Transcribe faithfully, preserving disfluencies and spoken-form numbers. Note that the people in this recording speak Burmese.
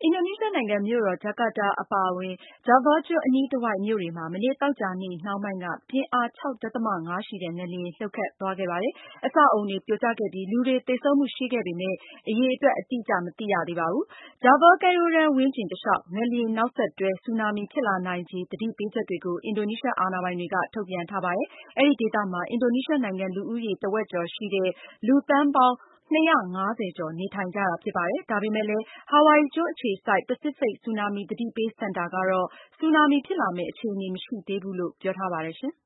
အင်ဒိုနီးရှားနိုင်ငံမြို့တော် ဂျကာတာအပါအဝင် ဂျာဗားကျွန်းအနီးတဝိုက်မြို့တွေမှာ မနေ့သောကြာနေ့နှောင်းပိုင်းက ပြင်းအား ၆.၅ ရှိတဲ့ ငလျင် လှုပ်ခတ်သွားခဲ့ပါတယ်။ အဆောက်အဦတွေပြိုကျခဲ့ပြီး လူတွေသေဆုံးမှုရှိခဲ့ပေမဲ့ အရေအတွက်အတိအကျမသိရသေးပါဘူး။ ဂျာဗားကမ်းရိုးတန်းဝန်းကျင်တလျှောက် ငလျင်နောက်ဆက်တွဲ ဆူနာမီဖြစ်လာနိုင်ခြေသတိပေးချက်တွေကို အင်ဒိုနီးရှားအာဏာပိုင်တွေက ထုတ်ပြန်ထားပါတယ်။ အဲဒီဒေသမှာ အင်ဒိုနီးရှားနိုင်ငံလူဦးရေတဝက်ကျော်ရှိတဲ့ လူသန်းပေါင်း ၂၅၀ ကျော်နေထိုင်ကြတာဖြစ်ပါတယ်။ ဒါပေမဲ့လည်း ဟာဝိုင်အီကျွန်းအခြေစိုက် ပစိဖိတ်ဆူနာမီသတိပေးစင်တာကတော့ ဆူနာမီဖြစ်လာမယ့်အခြေအနေမရှိသေးဘူးလို့ ပြောထားပါတယ်ရှင်။